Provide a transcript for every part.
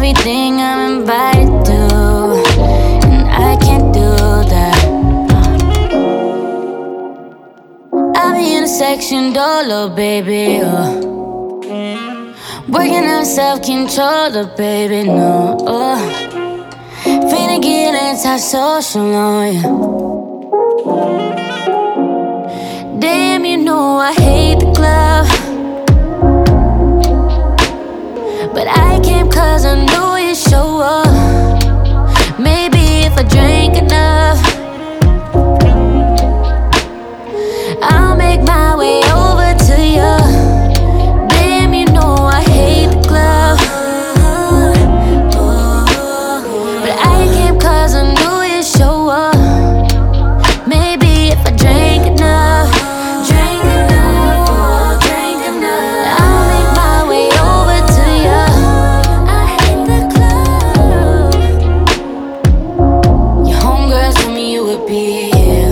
everything I'm invited to, and I can't do that. I'll be in a section dolo, baby. Working on self-control, baby, no. Finna get anti-social on you. Damn, you know I hate the club, but I came cause I knew you'd show up. Maybe if I drank enough, I'll make my way over to you. Damn, you know I hate the club, but I came cause I knew you'd show up. Maybe if I drank enough, I'll make my way over to you. I hate the club. Your homegirls told me you would be here.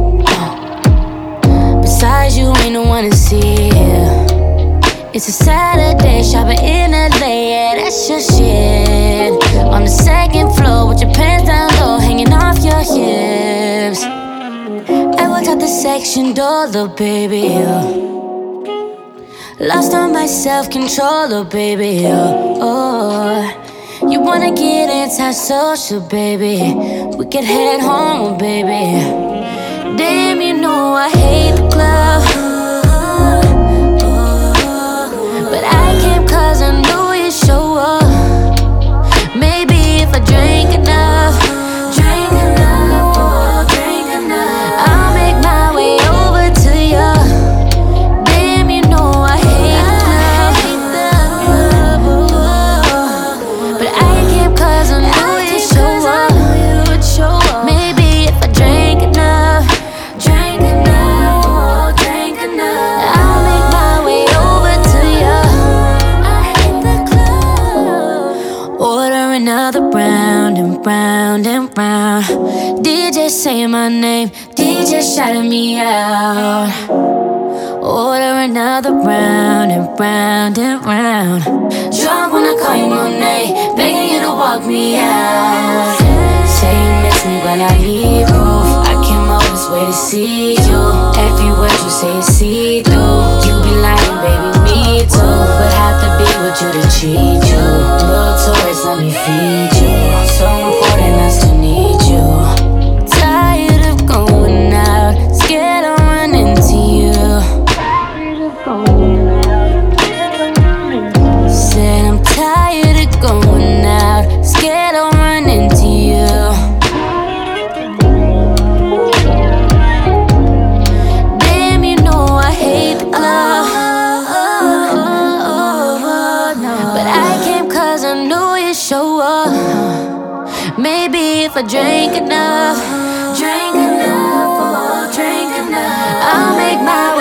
Besides, you ain't the one to see here. It's a Saturday, shopping in LA, yeah, that's your shit. On the second floor with your pants down low, hanging off your hips. I walked out the section door, little baby, lost on my self-control, little baby, You wanna get anti-social, baby? We could head home, baby. Damn, you know I hate the club, but I came cause I knew you'd show up. Maybe if I drank enough, I'll make my way over to you. Damn, you know I hate the club, but I came cause I knew you'd show up. Maybe if I drank enough, I'll make my way over to you. I hate the club. Order another round and round and round. DJ saying my name, DJ shouting me out. Order another round and round and round. Drunk when I call you Monet, begging you to walk me out. Say you miss me but I need proof. I came all this way to see you. Every word you say is see-through. You be lying, baby, me too. But have to be with you to treat you. Little tourist, let me feed you. So important, I still need you. Tired of going out, scared I'll run into you. Said I'm tired of going out, scared I'll run into you. Damn, you know I hate the club, but I came cause I knew you'd show up. Maybe if I drank enough, I'll make my way